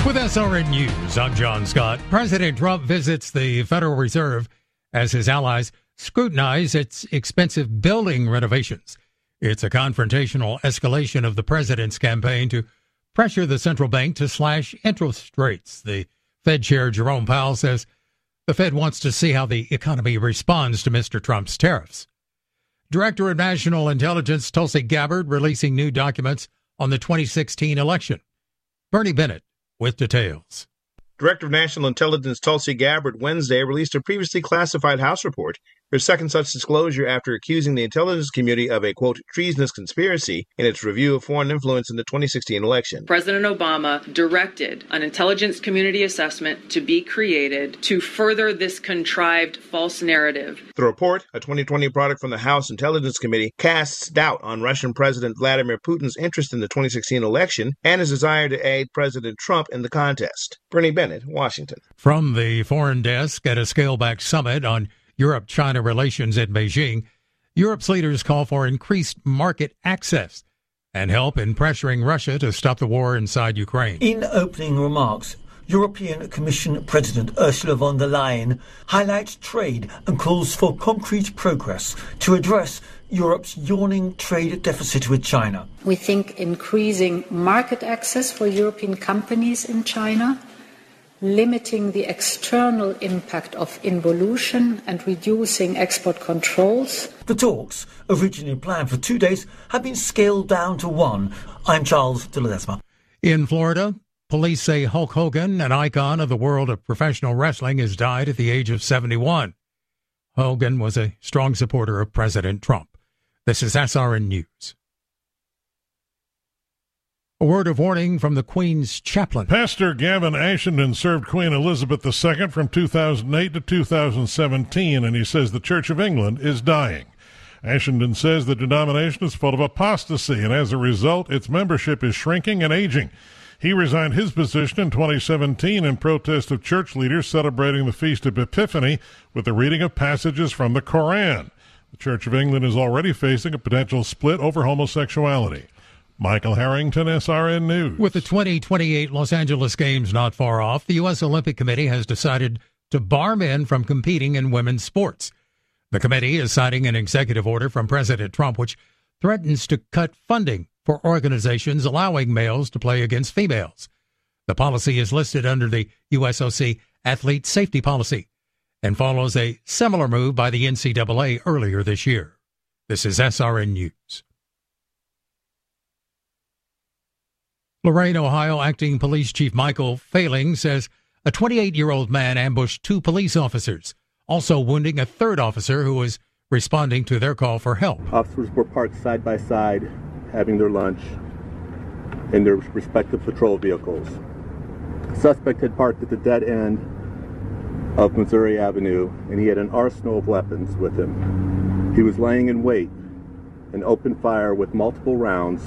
With SRN News, I'm John Scott. President Trump visits the Federal Reserve as his allies scrutinize its expensive building renovations. It's a confrontational escalation of the president's campaign to pressure the central bank to slash interest rates. The Fed Chair Jerome Powell says the Fed wants to see how the economy responds to Mr. Trump's tariffs. Director of National Intelligence Tulsi Gabbard releasing new documents on the 2016 election. Bernie Bennett with details. Director of National Intelligence Tulsi Gabbard Wednesday released a previously classified House report, her second such disclosure after accusing the intelligence community of a, quote, treasonous conspiracy in its review of foreign influence in the 2016 election. President Obama directed an intelligence community assessment to be created to further this contrived false narrative. The report, a 2020 product from the House Intelligence Committee, casts doubt on Russian President Vladimir Putin's interest in the 2016 election and his desire to aid President Trump in the contest. Bernie Bennett, Washington. From the Foreign Desk at a scale-back summit on Europe-China relations in Beijing, Europe's leaders call for increased market access and help in pressuring Russia to stop the war inside Ukraine. In opening remarks, European Commission President Ursula von der Leyen highlights trade and calls for concrete progress to address Europe's yawning trade deficit with China. We think increasing market access for European companies in China, limiting the external impact of involution and reducing export controls. The talks, originally planned for 2 days, have been scaled down to one. I'm Charles de Ledesma. In Florida, police say Hulk Hogan, an icon of the world of professional wrestling, has died at the age of 71. Hogan was a strong supporter of President Trump. This is SRN News. A word of warning from the Queen's chaplain. Pastor Gavin Ashenden served Queen Elizabeth II from 2008 to 2017, and he says the Church of England is dying. Ashenden says the denomination is full of apostasy, and as a result, its membership is shrinking and aging. He resigned his position in 2017 in protest of church leaders celebrating the Feast of Epiphany with the reading of passages from the Koran. The Church of England is already facing a potential split over homosexuality. Michael Harrington, SRN News. With the 2028 Los Angeles Games not far off, the U.S. Olympic Committee has decided to bar men from competing in women's sports. The committee is citing an executive order from President Trump, which threatens to cut funding for organizations allowing males to play against females. The policy is listed under the USOC Athlete Safety Policy and follows a similar move by the NCAA earlier this year. This is SRN News. Lorain, Ohio, Acting Police Chief Michael Failing says a 28-year-old man ambushed two police officers, also wounding a third officer who was responding to their call for help. Officers were parked side by side, having their lunch in their respective patrol vehicles. The suspect had parked at the dead end of Missouri Avenue, and he had an arsenal of weapons with him. He was laying in wait and opened fire with multiple rounds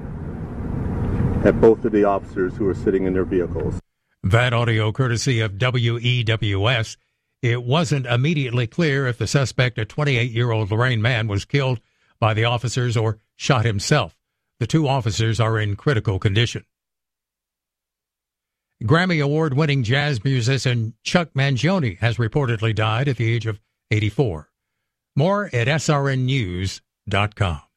at both of the officers who were sitting in their vehicles. That audio courtesy of WEWS. It wasn't immediately clear if the suspect, a 28-year-old Lorain man, was killed by the officers or shot himself. The two officers are in critical condition. Grammy Award-winning jazz musician Chuck Mangione has reportedly died at the age of 84. More at srnnews.com.